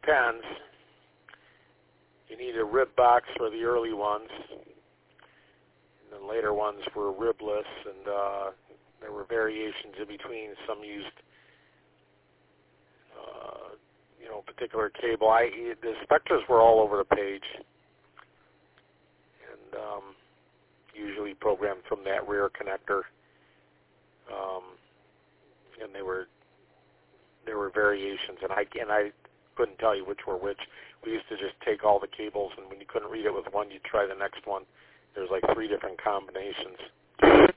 depends. You need a rib box for the early ones, and then later ones were ribless, and there were variations in between. Some used, particular cable. The Spectres were all over the page, and usually programmed from that rear connector. And there were variations, and I couldn't tell you which were which. We used to just take all the cables, and when you couldn't read it with one, you'd try the next one. There's like 3 different combinations.